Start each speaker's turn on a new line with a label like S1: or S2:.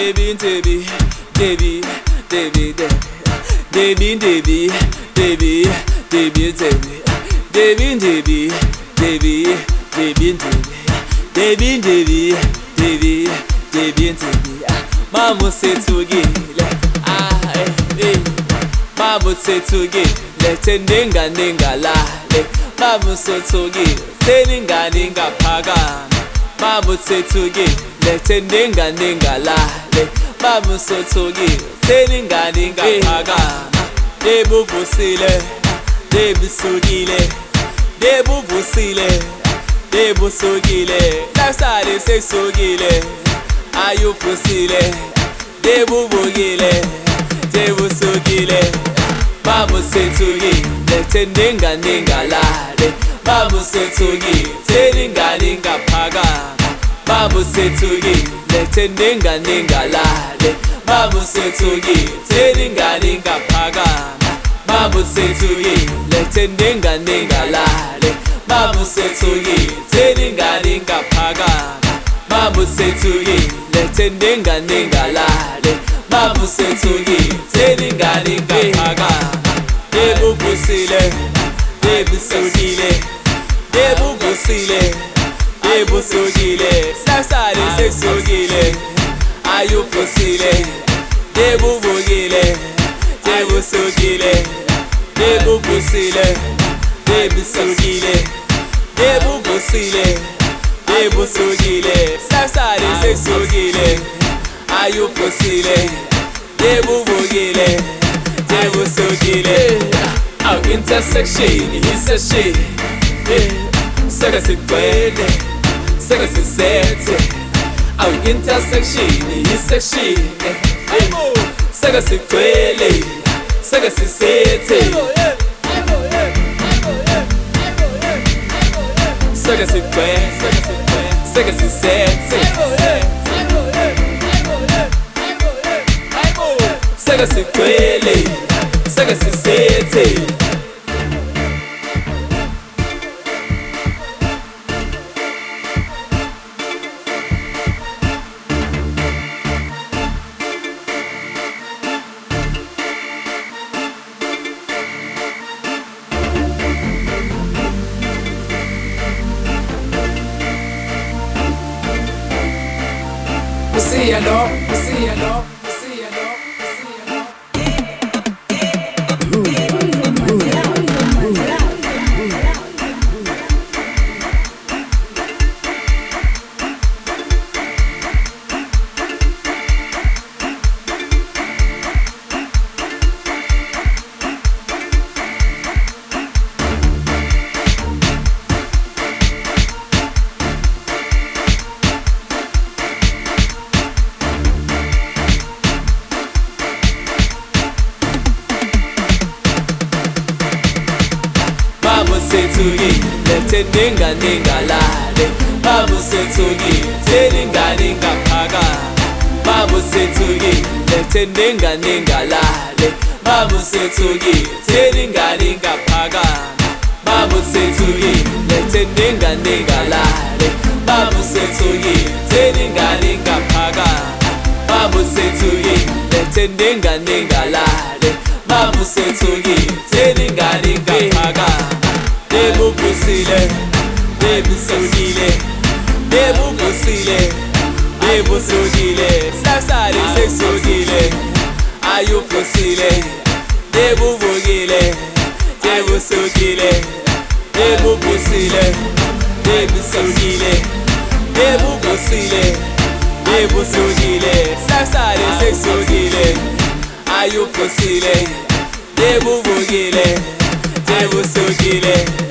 S1: Debi, Debi, Debi, Debi, Debi, Debi, Debi, Debi, Debi, Debi, Debi, Debi, Debi, Debi, Debi, Debi, Debi, Debi. Mamu se tugile, mamu se tugile, teninga ninga lale. Mamu se tugile, teninga ninga paga. Mamu se tugile, teninga ninga lale. Mamu se tugile, teninga ninga paga. Debu fusile, debu sugile, debu fusile, debu sugile. Nasare se sugile. Ayu fusile, debu bugile, debu sugile. Mamu se tugile, teninga ninga lale. Mamu se tugile, teninga ninga paga. Mamu se tugile, teninga ninga lale. Mamu se tugile, teninga ninga paga. Mamu se tugile, teninga ninga lale. Mamu se tugile, teninga ninga paga. Mamu se tugile, teninga ninga lale. Mamu se tugile, teninga ninga paga. Debu fusile, debu sugile, debu fusile, debu sugile. Sasare se sugile, ayu fusile, debu bugile, debu sugile, debu fusile, debu sugile, debu fusile. Debu sugile, sasare se sugile, ayu fusile, debu bugile, debu sugile. Our intersection is a shit. Saga se puede, saga se sete. Our intersection is a shit. Saga se puede, saga se sete. Saga se puede, saga se sete. Saga se puede, saga se sete. See ya, no, see ya, no. Mamu se tugile, teninga ninga lale. Mamu se tugile, teninga ninga paga. Mamu se tugile, teninga ninga lale. Mamu se tugile, teninga ninga paga. Mamu se tugile, teninga ninga lale. Mamu se tugile, teninga ninga paga. Mamu se tugile, teninga ninga lale. Mamu se tugile, teninga ninga paga. Debu fusile, debu sugile, debu fusile, debu sugile. Sasare se sugile, ayu fusile, debu bugile, debu sugile, debu fusile, debu sugile, debu fusile, debu sugile. Sasare se sugile, ayu fusile, debu bugile, debu sugile.